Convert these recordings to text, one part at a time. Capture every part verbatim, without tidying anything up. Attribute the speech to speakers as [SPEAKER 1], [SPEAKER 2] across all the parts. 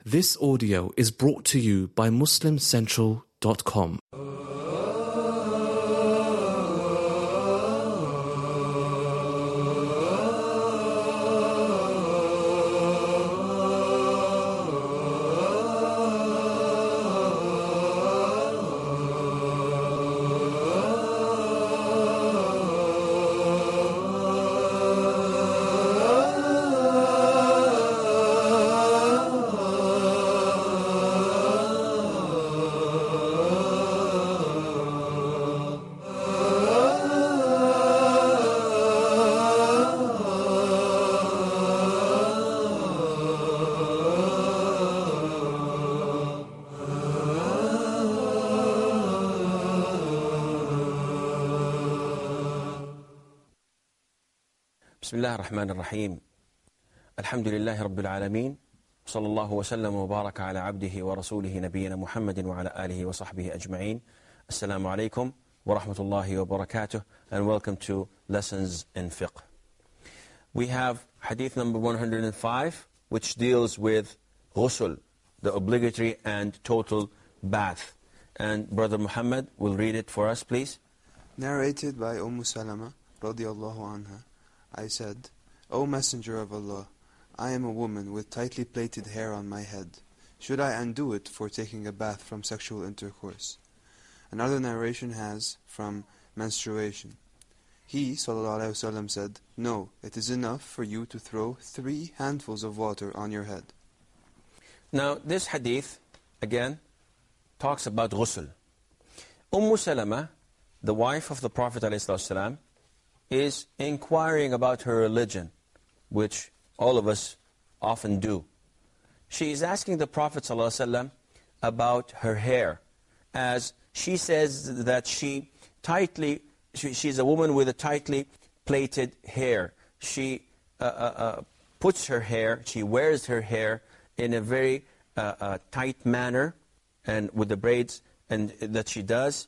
[SPEAKER 1] This audio is brought to you by Muslim Central dot com.
[SPEAKER 2] بسم الله الرحمن الرحيم الحمد لله رب العالمين صلى الله وسلم وبارك على عبده ورسوله نبينا محمد وعلى آله وصحبه أجمعين. Assalamu alaikum wa rahmatullahi wa barakatuh, and welcome to Lessons in Fiqh. We have hadith number one hundred five, which deals with ghusl, the obligatory and total bath. And Brother Muhammad will read it for us, please.
[SPEAKER 3] Narrated by Umm Salama radiallahu anha. I said, O Messenger of Allah, I am a woman with tightly plaited hair on my head. Should I undo it for taking a bath from sexual intercourse? Another narration has from menstruation. He, sallallahu alayhi wasallam, said, no, it is enough for you to throw three handfuls of water on your head.
[SPEAKER 2] Now, this hadith, again, talks about ghusl. Umm Salama, the wife of the Prophet ﷺ, is inquiring about her religion, which all of us often do. She is asking the Prophet ﷺ about her hair, as she says that she tightly, she, she's a woman with a tightly plaited hair. She uh, uh, uh, puts her hair, she wears her hair in a very uh, uh, tight manner, and with the braids and that she does,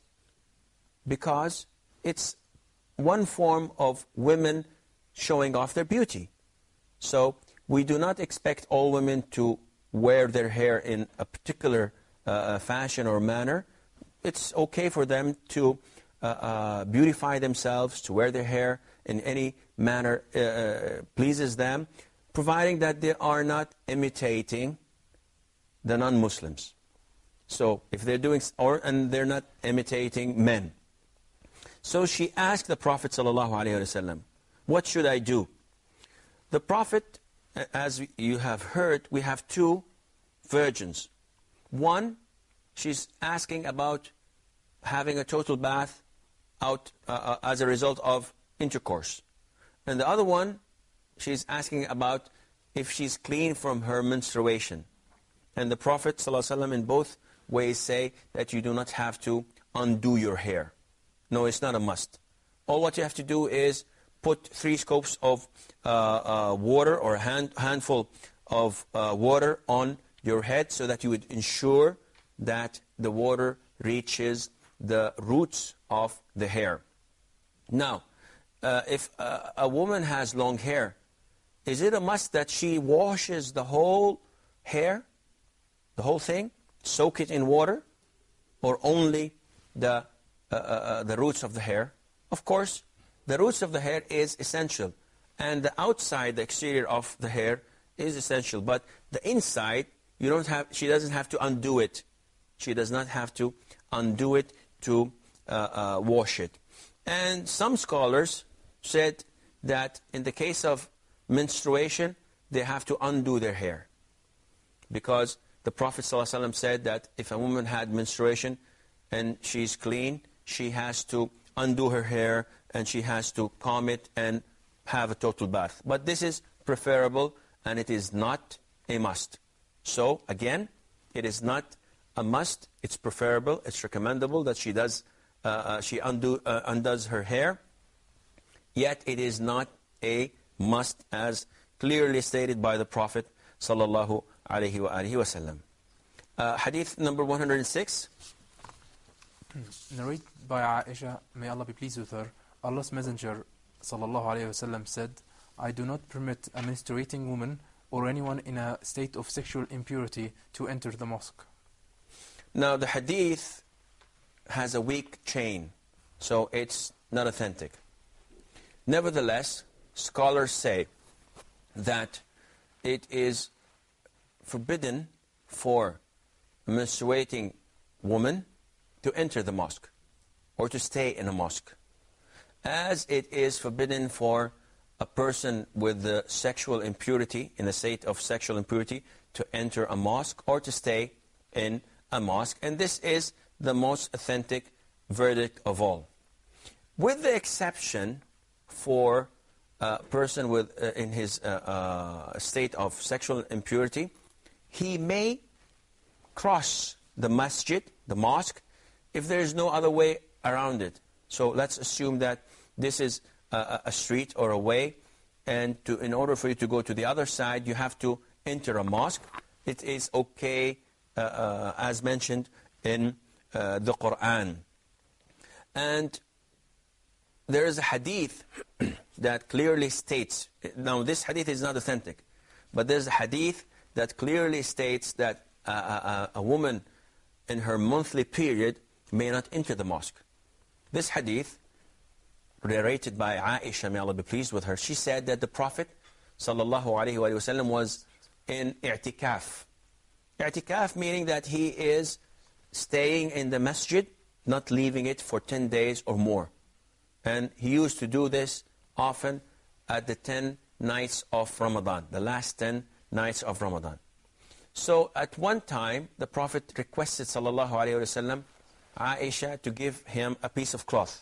[SPEAKER 2] because it's one form of women showing off their beauty. So we do not expect all women to wear their hair in a particular uh, fashion or manner. It's okay for them to uh, uh, beautify themselves, to wear their hair in any manner uh, pleases them, providing that they are not imitating the non-Muslims. So if they're doing, or and they're not imitating men. So she asked the Prophet ﷺ, what should I do? The Prophet, as you have heard, we have two virgins. One, she's asking about having a total bath out uh, as a result of intercourse. And the other one, she's asking about if she's clean from her menstruation. And the Prophet ﷺ in both ways say that you do not have to undo your hair. No, it's not a must. All what you have to do is put three scoops of uh, uh, water or a hand, handful of uh, water on your head so that you would ensure that the water reaches the roots of the hair. Now, uh, if uh, a woman has long hair, is it a must that she washes the whole hair, the whole thing, soak it in water, or only the Uh, uh, the roots of the hair? Of course, the roots of the hair is essential, and the outside, the exterior of the hair is essential. But the inside, you don't have. She doesn't have to undo it. She does not have to undo it to uh, uh, wash it. And some scholars said that in the case of menstruation, they have to undo their hair, because the Prophet ﷺ said that if a woman had menstruation and she's clean, she has to undo her hair and she has to comb it and have a total bath. But this is preferable and it is not a must. So again, it is not a must. It's preferable. It's recommendable that she does. Uh, uh, she undo uh, undoes her hair. Yet it is not a must, as clearly stated by the Prophet sallallahu alaihi wasallam. Uh, hadith number one hundred six.
[SPEAKER 4] Narrated by Aisha, may Allah be pleased with her, Allah's Messenger sallallahu alaihi wasallam said, I do not permit a menstruating woman or anyone in a state of sexual impurity to enter the mosque.
[SPEAKER 2] Now the hadith has a weak chain, so it's not authentic. Nevertheless, scholars say that it is forbidden for a menstruating woman to enter the mosque or to stay in a mosque, as it is forbidden for a person with the sexual impurity, in a state of sexual impurity, to enter a mosque or to stay in a mosque. And this is the most authentic verdict of all, with the exception for a person with uh, in his uh, uh, state of sexual impurity. He may cross the masjid, the mosque, if there is no other way around it. So let's assume that this is a, a street or a way, and to, in order for you to go to the other side, you have to enter a mosque. It is okay, uh, uh, as mentioned in uh, the Quran. And there is a hadith that clearly states, now this hadith is not authentic, but there's a hadith that clearly states that a, a, a woman in her monthly period may not enter the mosque. This hadith, narrated by Aisha, may Allah be pleased with her, she said that the Prophet sallallahu alaihi wasallam was in i'tikaf. I'tikaf meaning that he is staying in the masjid, not leaving it for ten days or more. And he used to do this often at the ten nights of Ramadan, the last ten nights of Ramadan. So at one time, the Prophet requested sallallahu alaihi wasallam Aisha to give him a piece of cloth.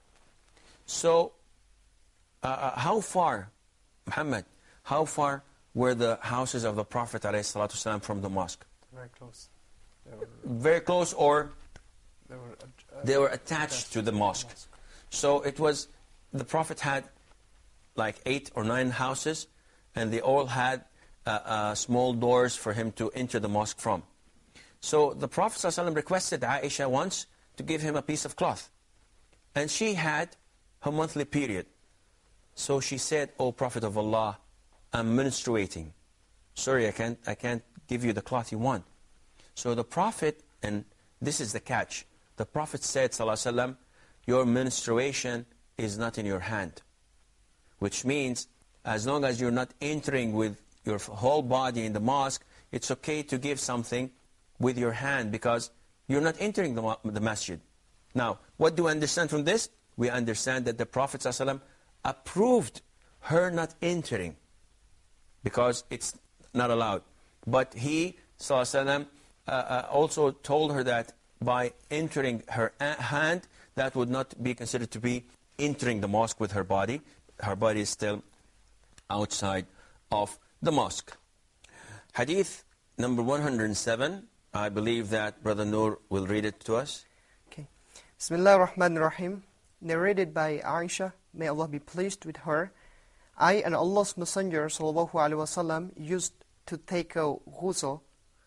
[SPEAKER 2] So, uh, how far, Muhammad, how far were the houses of the Prophet ﷺ from the mosque?
[SPEAKER 4] Very close. They were,
[SPEAKER 2] Very close, or
[SPEAKER 4] they were, uh,
[SPEAKER 2] they were attached to the mosque.
[SPEAKER 4] mosque.
[SPEAKER 2] So it was, the Prophet had like eight or nine houses, and they all had uh, uh, small doors for him to enter the mosque from. So the Prophet ﷺ requested Aisha once to give him a piece of cloth. And she had her monthly period. So she said, "O Prophet of Allah, I'm menstruating. Sorry, I can't, I can't give you the cloth you want." So the Prophet, and this is the catch, the Prophet said, sallallahu alaihi wasallam, "Your menstruation is not in your hand." Which means, as long as you're not entering with your whole body in the mosque, it's okay to give something with your hand, because you're not entering the, the masjid. Now, what do we understand from this? We understand that the Prophet ﷺ approved her not entering, because it's not allowed. But he ﷺ, uh, uh, also told her that by entering her hand, that would not be considered to be entering the mosque with her body. Her body is still outside of the mosque. Hadith number one hundred seven. I believe that Brother Noor will read it to us.
[SPEAKER 5] Okay. Bismillah ar-Rahman ar-Rahim. Narrated by Aisha, may Allah be pleased with her. I and Allah's Messenger sallallahu alaihi wasallam used to take a ghusl,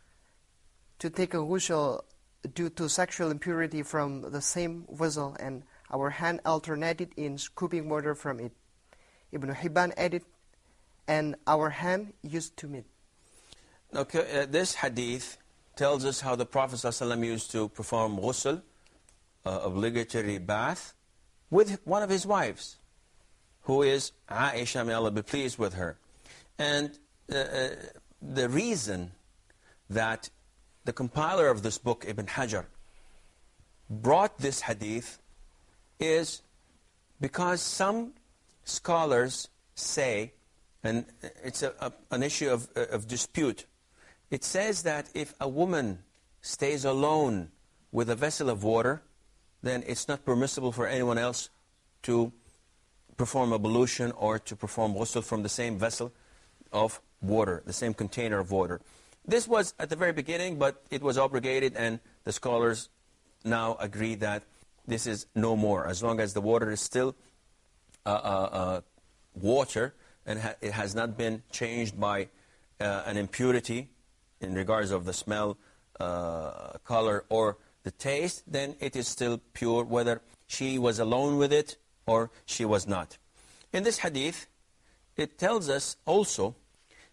[SPEAKER 5] to take a ghusl due to sexual impurity from the same vessel, and our hand alternated in scooping water from it. Ibn Hibban added, and our hand used to meet.
[SPEAKER 2] Okay, uh, this hadith tells us how the Prophet ﷺ used to perform ghusl, uh, obligatory bath, with one of his wives, who is Aisha, may Allah be pleased with her. And uh, uh, the reason that the compiler of this book, Ibn Hajar, brought this hadith is because some scholars say, and it's a, a, an issue of, of dispute, it says that if a woman stays alone with a vessel of water, then it's not permissible for anyone else to perform ablution or to perform ghusl from the same vessel of water, the same container of water. This was at the very beginning, but it was abrogated, and the scholars now agree that this is no more. As long as the water is still uh, uh, uh, water, and ha it has not been changed by uh, an impurity in regards of the smell, uh, color, or the taste, then it is still pure, whether she was alone with it or she was not. In this hadith, it tells us also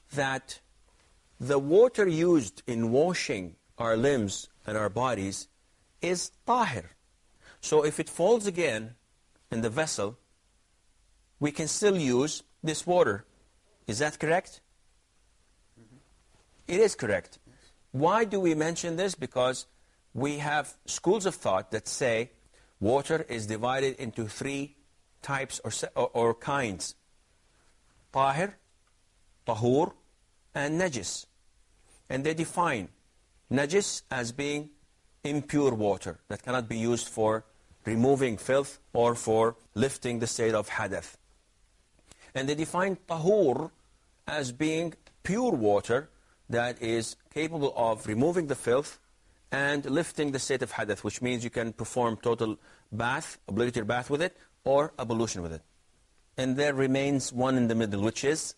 [SPEAKER 2] that the water used in washing our limbs and our bodies is tahir. So if it falls again in the vessel, we can still use this water. Is that correct? Mm-hmm. It is correct. Yes. Why do we mention this? Because we have schools of thought that say water is divided into three types or, or, or kinds. Tahir, tahur, and najis. And they define najis as being impure water that cannot be used for removing filth or for lifting the state of hadath. And they define tahur as being pure water that is capable of removing the filth and lifting the state of hadath, which means you can perform total bath, obligatory bath with it, or ablution with it. And there remains one in the middle, which is,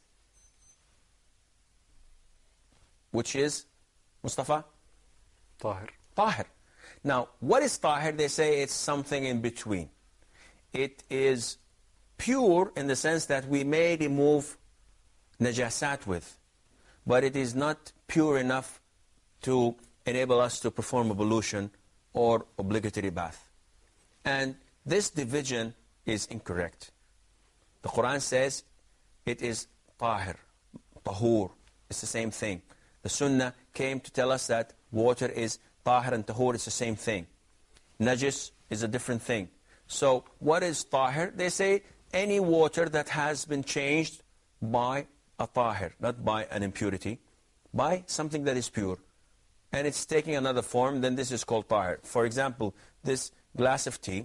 [SPEAKER 2] which is, Mustafa?
[SPEAKER 6] Tahir.
[SPEAKER 2] Tahir. Now, what is tahir? They say it's something in between. It is pure in the sense that we may remove najasat with, but it is not pure enough to enable us to perform ablution or obligatory bath. And this division is incorrect. The Quran says it is tahir, tahur. It's the same thing. The Sunnah came to tell us that water is tahir and tahur is the same thing. Najis is a different thing. So what is tahir? They say any water that has been changed by a tahir, not by an impurity, by something that is pure. And it's taking another form, then this is called tahir. For example, this glass of tea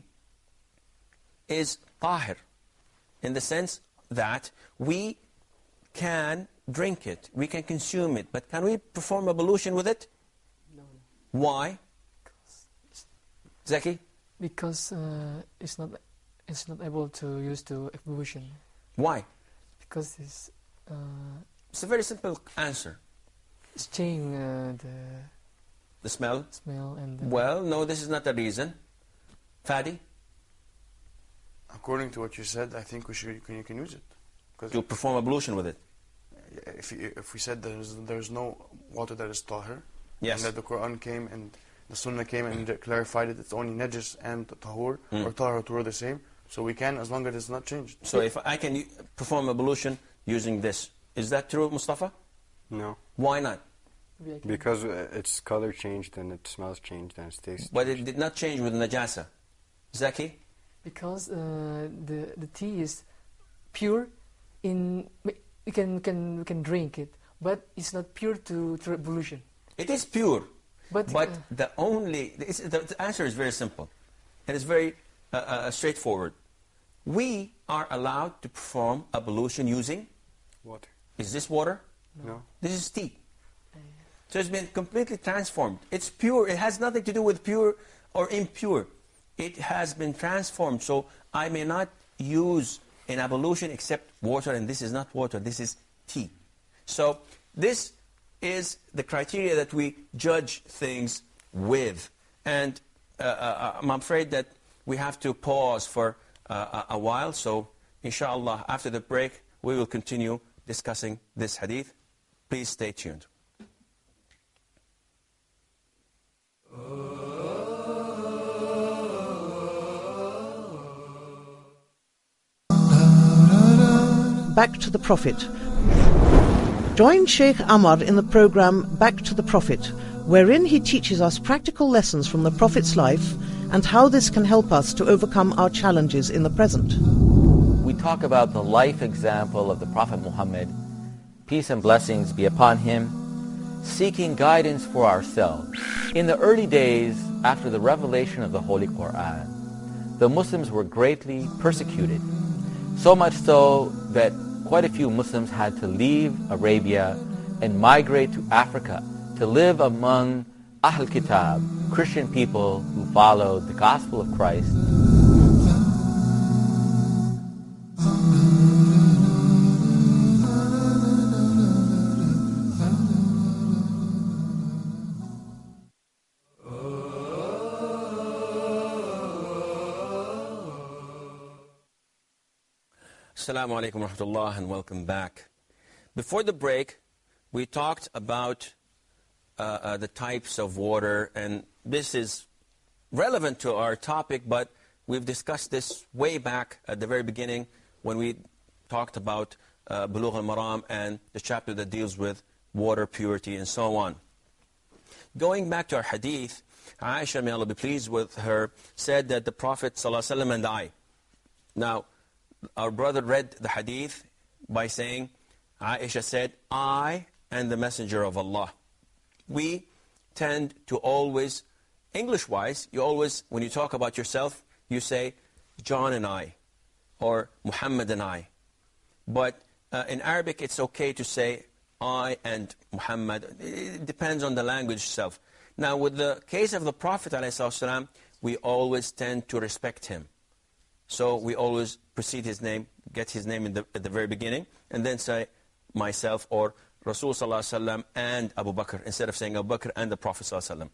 [SPEAKER 2] is tahir in the sense that we can drink it, we can consume it, but can we perform ablution with it?
[SPEAKER 7] No.
[SPEAKER 2] Why? Zaki?
[SPEAKER 7] Because uh, it's not it's not able to use to ablution.
[SPEAKER 2] Why?
[SPEAKER 7] Because it's uh,
[SPEAKER 2] it's a very simple answer.
[SPEAKER 7] It's changing uh, the
[SPEAKER 2] the smell.
[SPEAKER 7] Smell and the
[SPEAKER 2] well, no, this is not the reason. Fadi?
[SPEAKER 6] According to what you said, I think we should you can use it.
[SPEAKER 2] To perform ablution with it.
[SPEAKER 6] If you, if we said there's there's no water that is tahir,
[SPEAKER 2] yes,
[SPEAKER 6] and that the Quran came and the Sunnah came and clarified it, it's only najis and tahur, mm. or tahur or tahur the same. So we can, as long as it's not changed.
[SPEAKER 2] So if I can perform ablution using this, is that true, Mustafa?
[SPEAKER 8] No.
[SPEAKER 2] Why not?
[SPEAKER 8] Because its color changed and it smells changed and its taste.
[SPEAKER 2] But it did not change with najasa. Zaki?
[SPEAKER 7] Because uh, the the tea is pure. In we can can we can drink it, but it's not pure to, to ablution.
[SPEAKER 2] It is pure,
[SPEAKER 7] but,
[SPEAKER 2] but
[SPEAKER 7] uh,
[SPEAKER 2] the only it's, the, the answer is very simple, and it's very uh, uh, straightforward. We are allowed to perform ablution using
[SPEAKER 8] water.
[SPEAKER 2] Is this water?
[SPEAKER 8] No.
[SPEAKER 2] This is tea. So it's been completely transformed. It's pure. It has nothing to do with pure or impure. It has been transformed. So I may not use an ablution except water, and this is not water. This is tea. So this is the criteria that we judge things with. And uh, uh, I'm afraid that we have to pause for uh, a while. So inshallah, after the break, we will continue discussing this hadith. Please stay tuned.
[SPEAKER 9] Back to the Prophet. Join Sheikh Amar in the program Back to the Prophet, wherein he teaches us practical lessons from the Prophet's life and how this can help us to overcome our challenges in the present.
[SPEAKER 10] We talk about the life example of the Prophet Muhammad, peace and blessings be upon him, seeking guidance for ourselves. In the early days after the revelation of the Holy Quran, the Muslims were greatly persecuted, so much so that quite a few Muslims had to leave Arabia and migrate to Africa to live among Ahl Kitab, Christian people who followed the gospel of Christ.
[SPEAKER 2] Assalamu alaikum wa rahmatullah, and welcome back. Before the break, we talked about uh, uh, the types of water, and this is relevant to our topic, but we've discussed this way back at the very beginning when we talked about uh, Bulugh al-Maram and the chapter that deals with water purity and so on. Going back to our hadith, Aisha, may Allah be pleased with her, said that the Prophet ﷺ and I. Now, our brother read the hadith by saying, Aisha said, I and the Messenger of Allah. We tend to always, English-wise, you always, when you talk about yourself, you say, John and I, or Muhammad and I. But uh, in Arabic, it's okay to say, I and Muhammad. It depends on the language itself. Now, with the case of the Prophet ﷺ, we always tend to respect him. So we always precede his name, get his name in the, at the very beginning, and then say myself or Rasul ﷺ and Abu Bakr, instead of saying Abu Bakr and the Prophet ﷺ.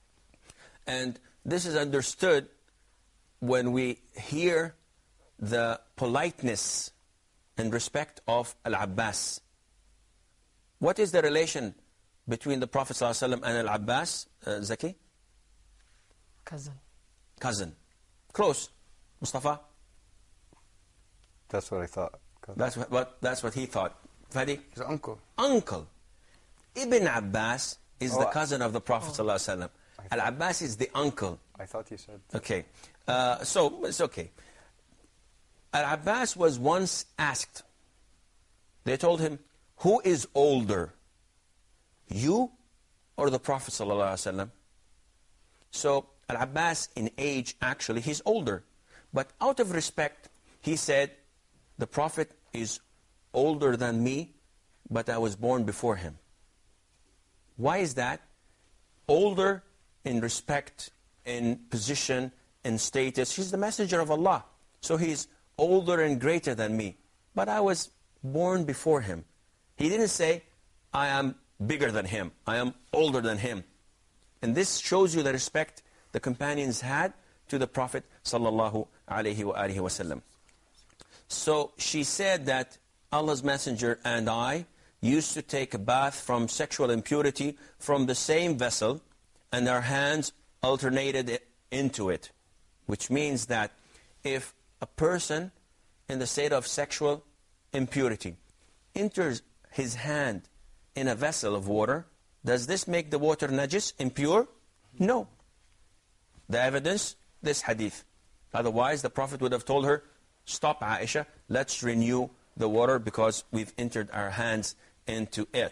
[SPEAKER 2] And this is understood when we hear the politeness and respect of Al-Abbas. What is the relation between the Prophet ﷺ and Al-Abbas, uh, Zaki?
[SPEAKER 7] Cousin.
[SPEAKER 2] Cousin. Close. Mustafa?
[SPEAKER 8] That's what I thought. Cousin.
[SPEAKER 2] That's what, what, that's what he thought. Fadi?
[SPEAKER 6] His uncle.
[SPEAKER 2] Uncle. Ibn Abbas is
[SPEAKER 8] Oh,
[SPEAKER 2] the cousin of the Prophet
[SPEAKER 8] oh.
[SPEAKER 2] ﷺ. Al-Abbas is the uncle.
[SPEAKER 8] I thought you said.
[SPEAKER 2] Okay. Uh, so, it's okay. Al-Abbas was once asked. They told him, who is older, you or the Prophet ﷺ? So, Al-Abbas in age, actually, he's older. But out of respect, he said, the Prophet is older than me, but I was born before him. Why is that? Older in respect, in position, in status. He's the messenger of Allah. So he's older and greater than me. But I was born before him. He didn't say, I am bigger than him. I am older than him. And this shows you the respect the companions had to the Prophet sallallahu alaihi wasallam. So she said that Allah's Messenger and I used to take a bath from sexual impurity from the same vessel, and our hands alternated into it. Which means that if a person in the state of sexual impurity enters his hand in a vessel of water, does this make the water najis, impure? No. The evidence, this hadith. Otherwise, the Prophet would have told her, stop Aisha, let's renew the water because we've entered our hands into it.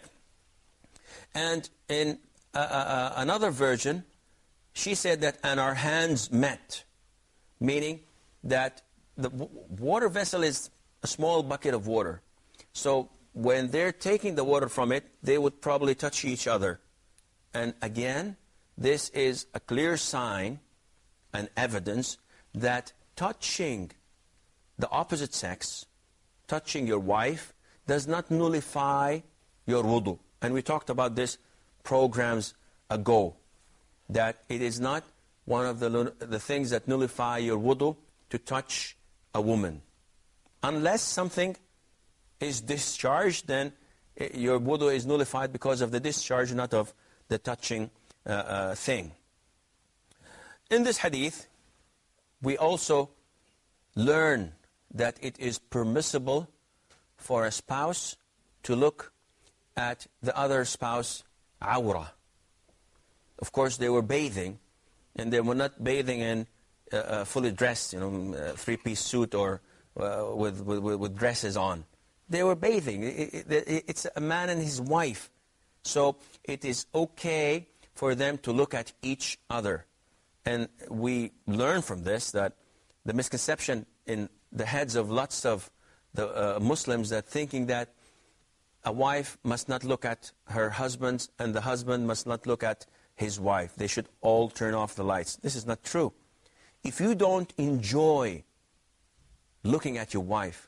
[SPEAKER 2] And in uh, uh, another version, she said that, and our hands met, meaning that the water vessel is a small bucket of water. So when they're taking the water from it, they would probably touch each other. And again, this is a clear sign and evidence that touching the opposite sex, touching your wife, does not nullify your wudu. And we talked about this programs ago, that it is not one of the, the things that nullify your wudu to touch a woman. Unless something is discharged, then your wudu is nullified because of the discharge, not of the touching uh, uh, thing. In this hadith, we also learn that it is permissible for a spouse to look at the other spouse awra. Of course, they were bathing, and they were not bathing in uh, uh, fully dressed, you know, uh, three-piece suit or uh, with, with, with dresses on. They were bathing. It, it, it's a man and his wife. So it is okay for them to look at each other. And we learn from this that the misconception in the heads of lots of the uh, Muslims, that thinking that a wife must not look at her husband and the husband must not look at his wife. They should all turn off the lights. This is not true. If you don't enjoy looking at your wife,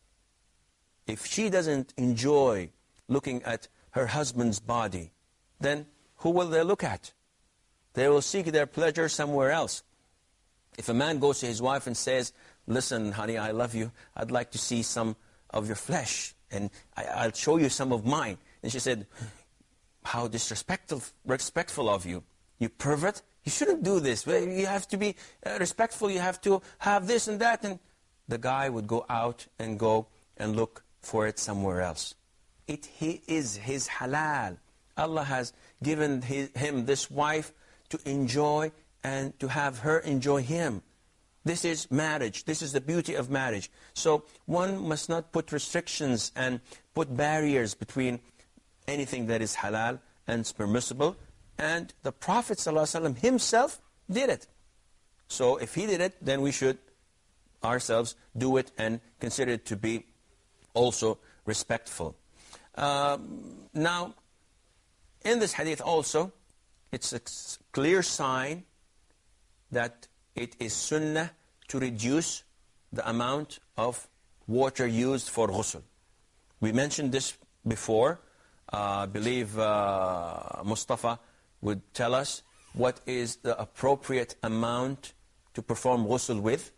[SPEAKER 2] if she doesn't enjoy looking at her husband's body, then who will they look at? They will seek their pleasure somewhere else. If a man goes to his wife and says, listen, honey, I love you. I'd like to see some of your flesh, and I, I'll show you some of mine. And she said, how disrespectful respectful of you. You pervert. You shouldn't do this. You have to be uh, respectful. You have to have this and that. And the guy would go out and go and look for it somewhere else. It he is his halal. Allah has given his, him this wife to enjoy and to have her enjoy him. This is marriage. This is the beauty of marriage. So one must not put restrictions and put barriers between anything that is halal and is permissible. And the Prophet ﷺ himself did it. So if he did it, then we should ourselves do it and consider it to be also respectful. Um, now, in this hadith also, it's a clear sign that it is sunnah to reduce the amount of water used for ghusl. We mentioned this before. Uh, I believe uh, Mustafa would tell us what is the appropriate amount to perform ghusl with.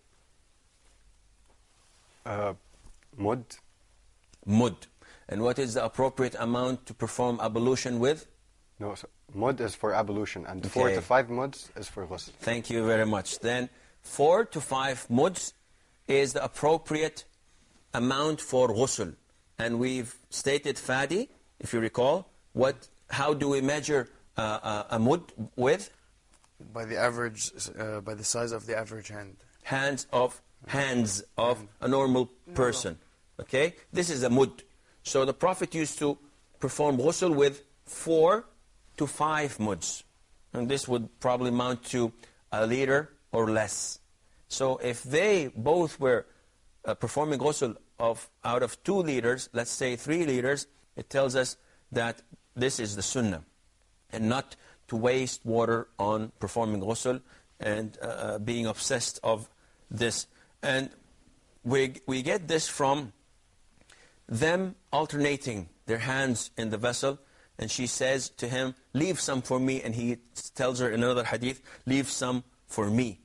[SPEAKER 8] Uh, mud.
[SPEAKER 2] Mud. And what is the appropriate amount to perform ablution with?
[SPEAKER 8] No, so mud is for ablution, and
[SPEAKER 2] Okay.
[SPEAKER 8] four to five muds is for ghusl.
[SPEAKER 2] Thank you very much. Then four to five muds is the appropriate amount for ghusl. And we've stated, Fadi, if you recall, what, how do we measure uh, uh, a mud with?
[SPEAKER 6] By the average, uh, by the size of the average hand.
[SPEAKER 2] Hands of hands of a normal person. Okay? This is a mud. So the Prophet used to perform ghusl with four to five muds. And this would probably amount to a liter or less. So if they both were uh, performing ghusl of out of two liters, let's say three liters, it tells us that this is the sunnah. And not to waste water on performing ghusl and uh, being obsessed of this. And we, we get this from them alternating their hands in the vessel. And she says to him, leave some for me. And he tells her in another hadith, leave some for me.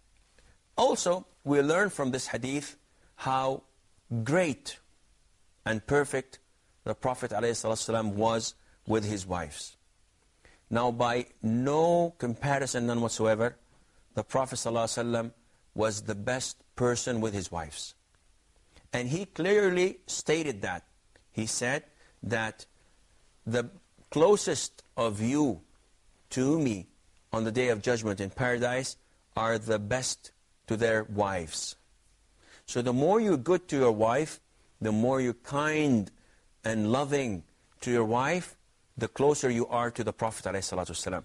[SPEAKER 2] Also, we learn from this hadith how great and perfect the Prophet ﷺ was with his wives. Now, by no comparison, none whatsoever, the Prophet ﷺ was the best person with his wives. And he clearly stated that. He said that the closest of you to me on the day of judgment in paradise are the best to their wives. So the more you're good to your wife, the more you're kind and loving to your wife, the closer you are to the Prophet ﷺ.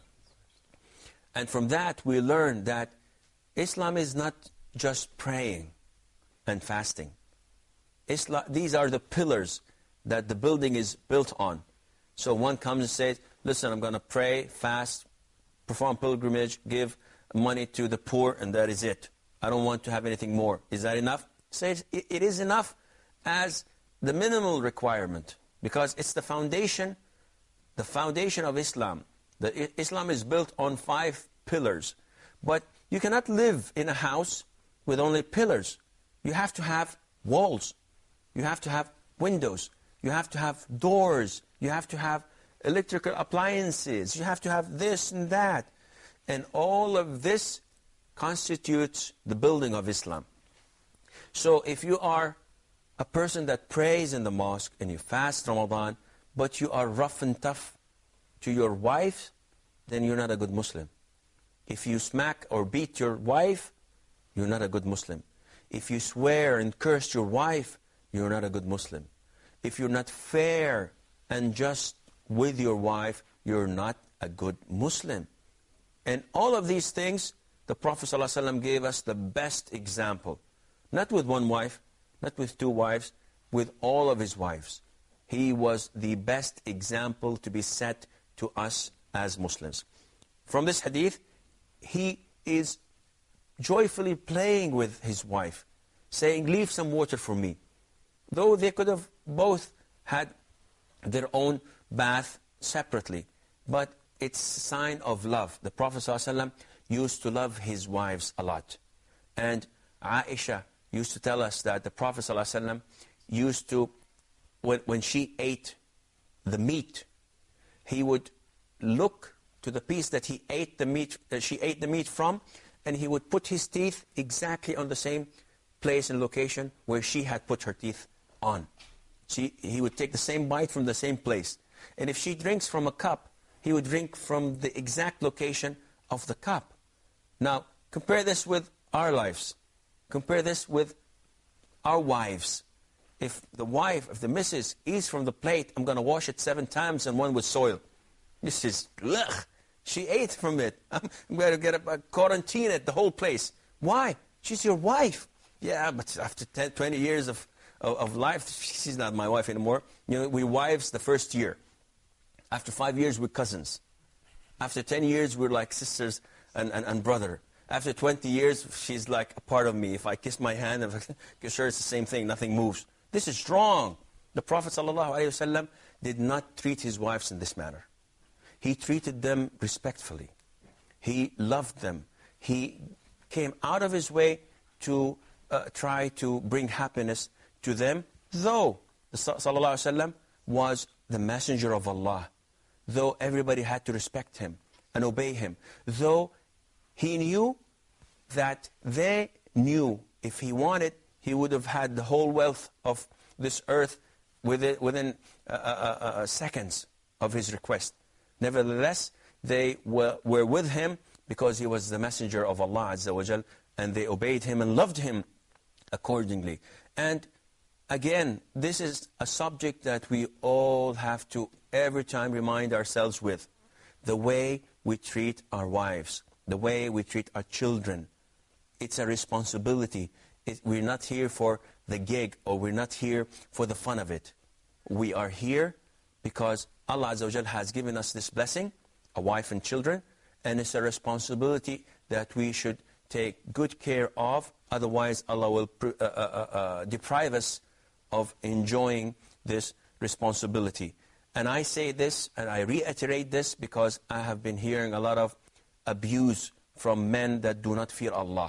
[SPEAKER 2] And from that we learn that Islam is not just praying and fasting. Islam, these are the pillars that the building is built on. So one comes and says, listen, I'm going to pray, fast, perform pilgrimage, give money to the poor, and that is it. I don't want to have anything more. Is that enough? Says it, it is enough as the minimal requirement, because it's the foundation, the foundation of Islam. The, Islam is built on five pillars. But you cannot live in a house with only pillars. You have to have walls. You have to have windows. You have to have doors. You have to have electrical appliances. You have to have this and that. And all of this constitutes the building of Islam. So if you are a person that prays in the mosque and you fast Ramadan, but you are rough and tough to your wife, then you're not a good Muslim. If you smack or beat your wife, you're not a good Muslim. If you swear and curse your wife, you're not a good Muslim. If you're not fair and just with your wife, you're not a good Muslim. And all of these things, the Prophet ﷺ gave us the best example. Not with one wife, not with two wives, with all of his wives. He was the best example to be set to us as Muslims. From this hadith, he is joyfully playing with his wife, saying, leave some water for me. Though they could have both had their own bath separately. But it's a sign of love. The Prophet ﷺ used to love his wives a lot. And Aisha used to tell us that the Prophet ﷺ used to, when, when she ate the meat, he would look to the piece that he ate the meat, that she ate the meat from, and he would put his teeth exactly on the same place and location where she had put her teeth on. She, he would take the same bite from the same place. And if she drinks from a cup, he would drink from the exact location of the cup. Now, compare this with our lives. Compare this with our wives. If the wife, if the missus eats from the plate, I'm going to wash it seven times and one with soil. This is, ugh. She ate from it. I'm going to get a, a quarantine at the whole place. Why? She's your wife. Yeah, but after ten, twenty years of, of, of life, she's not my wife anymore. You know, we're wives the first year. After five years, we're cousins. After ten years, we're like sisters and, and, and brother. After twenty years, she's like a part of me. If I kiss my hand, if I kiss her, it's the same thing. Nothing moves. This is wrong. The Prophet ﷺ did not treat his wives in this manner. He treated them respectfully. He loved them. He came out of his way to uh, try to bring happiness to them, though the ﷺ was the messenger of Allah, though everybody had to respect him and obey him, though he knew that they knew if he wanted, he would have had the whole wealth of this earth within, within uh, uh, uh, seconds of his request. Nevertheless, they were, were with him because he was the messenger of Allah Azza wa Jal, and they obeyed him and loved him accordingly. And again, this is a subject that we all have to every time remind ourselves with. The way we treat our wives, the way we treat our children. It's a responsibility. It, we're not here for the gig, or we're not here for the fun of it. We are here because Allah Azza wa Jal has given us this blessing, a wife and children, and it's a responsibility that we should take good care of. Otherwise, Allah will uh, uh, uh, deprive us of enjoying this responsibility. And I say this, and I reiterate this, because I have been hearing a lot of abuse from men that do not fear Allah.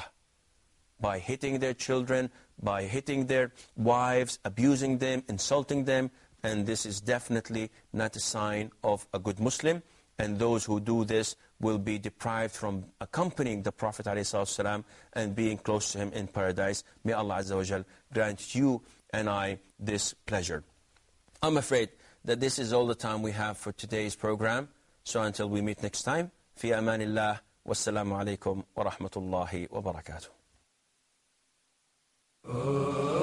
[SPEAKER 2] By hitting their children, by hitting their wives, abusing them, insulting them. And this is definitely not a sign of a good Muslim. And those who do this will be deprived from accompanying the Prophet ﷺ and being close to him in paradise. May Allah Azza wa Jal grant you and I this pleasure. I'm afraid that this is all the time we have for today's program. So until we meet next time, fi amanillah, wassalamu alaikum wa rahmatullahi wa barakatuh.